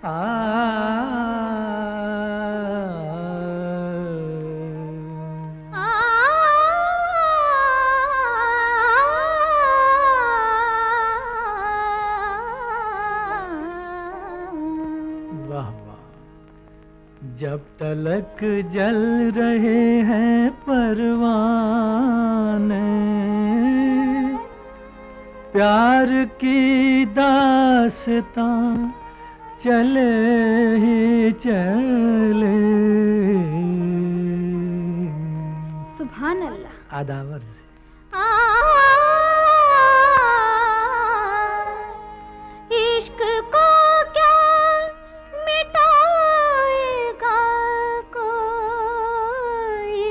जब तलक जल रहे हैं परवाने, प्यार की दास्तां चले ही चले। सुभान अल्लाह। आदावर से इश्क को क्या मिटाएगा कोई,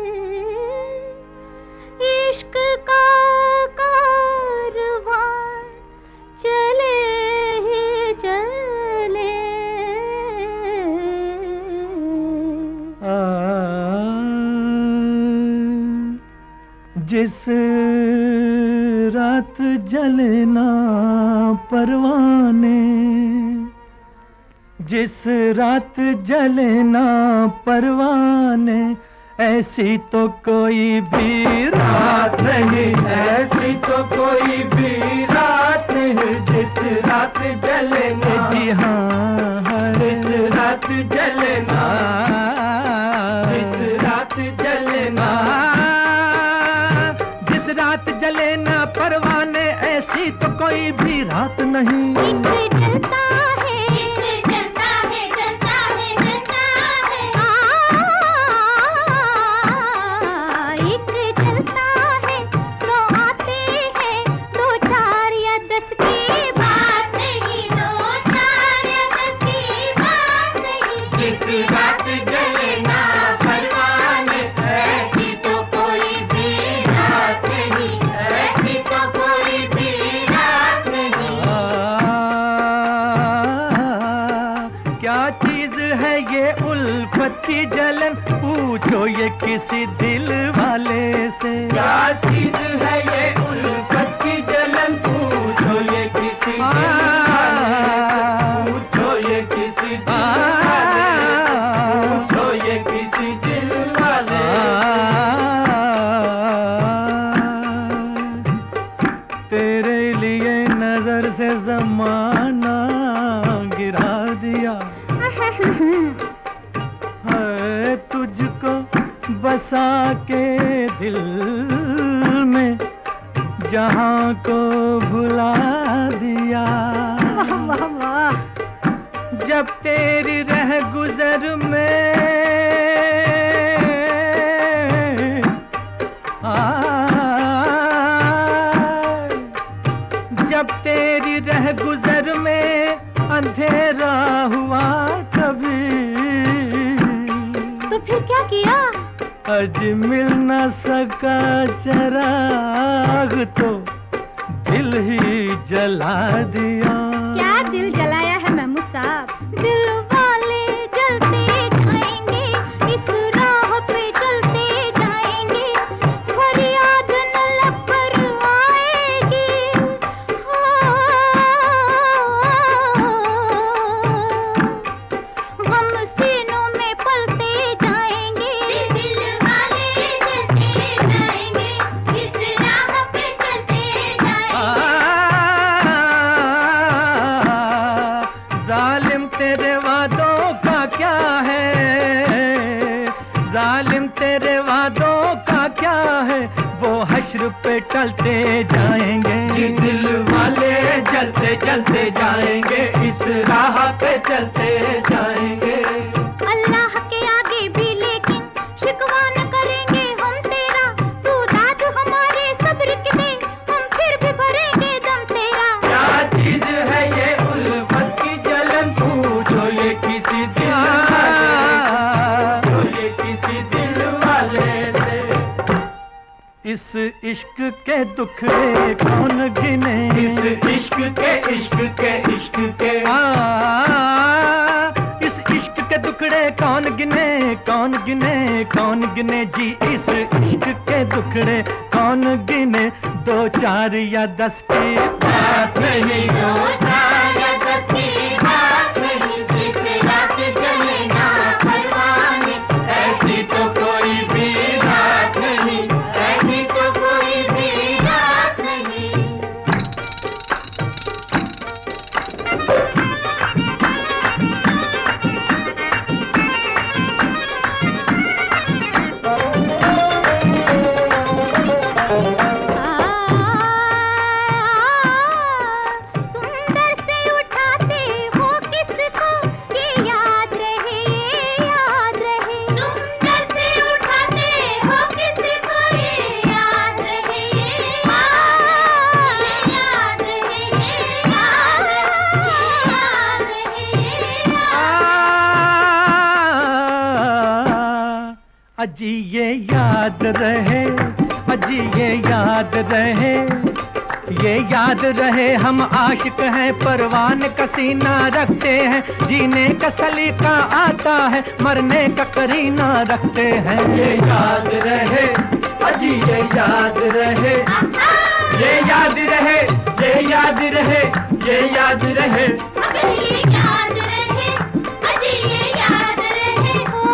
इश्क का कारवां चले ही चले। जिस रात जलना परवाने, जिस रात जलना परवाने, ऐसी तो कोई भी रात नहीं, ऐसी तो कोई भी रात नहीं जिस रात जलना। जी हाँ, जिस रात जलना, जिस रात जलना, जिस रात जलना परवाने, ऐसी तो कोई भी रात नहीं। एक जलता है, एक जलता है, जलता है, जलता है। एक जलता है, सौ आते हैं, दो चार या दस की बात नहीं, दो चार या दस की बात नहीं। जिस रात जलना परवाने, ऐसी तो कोई भी रात नहीं, ऐसी तो कोई भी रात नहीं। क्या चीज है ये उल्फत की जलन, पूछो ये किसी दिल वाले से। क्या चीज है ये उल्फत की जलन, पूछो ये किसी दिल वाले से। पूछो ये किसी दिल वाले से। पूछो ये किसी दिल वाले से। तेरे लिए नजर से जमाना गिरा दिया है, तुझको बसा के दिल में जहां को भुला दिया। वाह वाह वाह। जब तेरी रह गुजर में जब तेरी रह गुजर में अंधेरा हुआ कभी, तो फिर क्या किया? आज मिल न सका चिराग तो दिल ही जला दिया। क्या दिल जलाया है महमूद साहब? दिल वाले जलते जाएंगे, इस राह पे चलते जाएंगे, फरियाद न लब पर आएगी। गम सीनों में पलते जाएंगे, दिल वाले जलते जाएंगे, इस राह पे चलते जाएंगे। जालिम तेरे वादों का क्या है, जालिम तेरे वादों का क्या है, वो हश्र पे टलते जाएंगे। जी दिल वाले जलते जलते जाएंगे, इस राह पे चलते जाएंगे। अल्लाह के आगे भी लेकिन शिकवा न करेंगे हम तेरा, तू दाद हमारे सब्र की दे, हम फिर भी भरेंगे दम तेरा। क्या चीज है ये उल्फत की जलन, पूछो ये किसी दिल वाले, पूछो ये किसी दिल वाले से। इस इश्क के दुखड़े कौन गिने, इस इश्क के इश्क के इश्क के इस इश्क के दुखड़े कौन गिने, कौन गिने, कौन गिने जी, इस इश्क के दुखड़े कौन गिने। दो चार या दस की बात नहीं, दो चार या दस की बात नहीं, अजी ये याद रहे, अजी ये याद रहे, ये याद रहे हम आशिक हैं, परवान का सीना रखते हैं, जीने का सलीका आता है, मरने का करीना रखते हैं। ये याद रहे, अजी ये याद रहे, ये याद रहे, ये याद रहे, ये याद रहे, मगर ये याद रहे, अजी ये याद रहे। ओ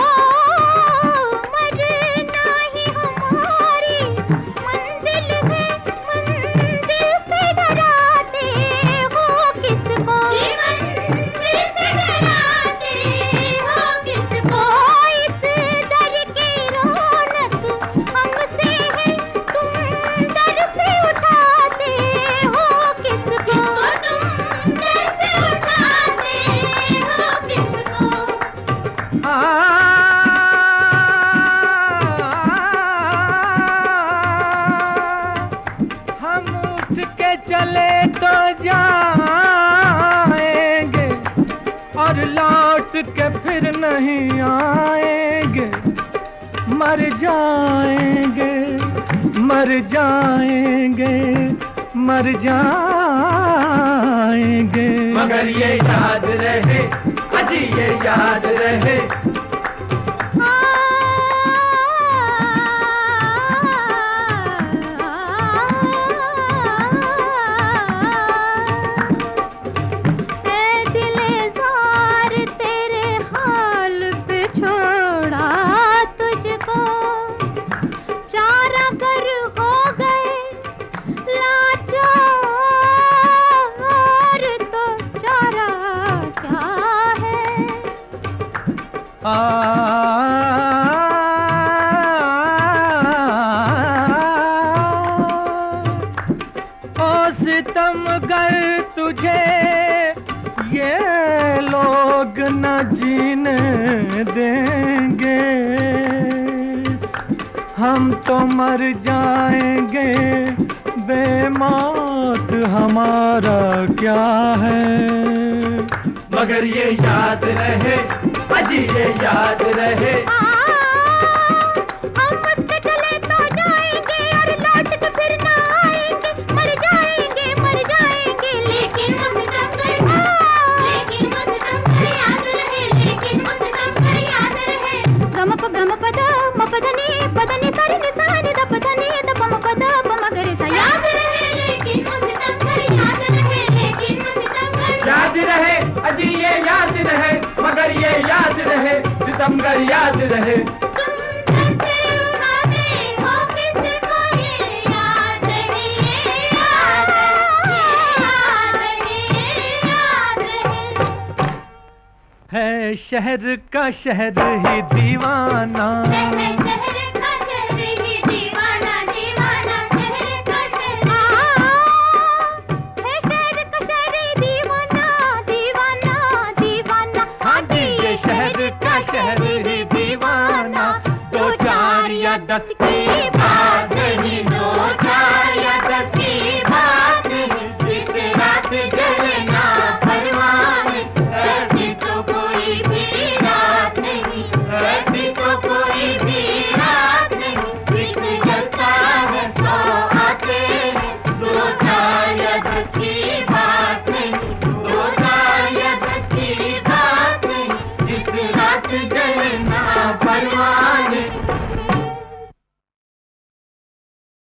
मरना ही हमारी मंजिल है, मंजिल से डराते हो किसको, मंजिल से डराते हो किसको। इस दर की रौनक हमसे है, तुम दर से उठाते हो किसको, तुम दर से उठाते हो किसको। हम उठ के चले तो जाएंगे और लौट के फिर नहीं आएंगे, मर जाएंगे, मर जाएंगे, मर जाएंगे। मगर ये याद रहे, अजी ये याद रहे, दिलेज़ार तेरे हाल पे छोड़ा तुझको, चारा कर हो गए लाचार, तो चारा क्या है। ओ सितमगर तुझे ये लोग न जीने देंगे, हम तो मर जाएंगे, बेमौत हमारा क्या है। मगर ये याद रहे, अजी ये याद रहे, हम मुझ पे चले तो जाएंगे और लौट के फिर ना आएंगे, मर जाएंगे, मर जाएंगे, लेकिन मुझे याद रहे, लेकिन मुझे याद रहे। गम पद मपधनी पदनी सारी निसानी द पधनी द पम पद मगर सा याद रहे, लेकिन मुझे याद रहे, लेकिन मुझे याद रहे, अजी ये याद रहे, मगर ये याद रहे, सितमगर याद रहे। तुम कैसे उठाते हो किसको ये याद रहे, याद रहे, याद रहे। है शहर का शहर ही दीवाना, है शहर का शहर ही दीवाना, दीवाना शहर का शहर। है शहर का शहर दीवाना, दीवाना, दीवाना। हाँ जी ये शहर का शहर ही दीवाना, 2 4 या 10 की बात नहीं, 2 4 या 10 की बात नहीं, जिस रात जलना परवान, ऐसी तो कोई भी रात नहीं, ऐसी तो कोई भी रात नहीं। एक जलता है 100 आते हैं, 2 4 या 10 की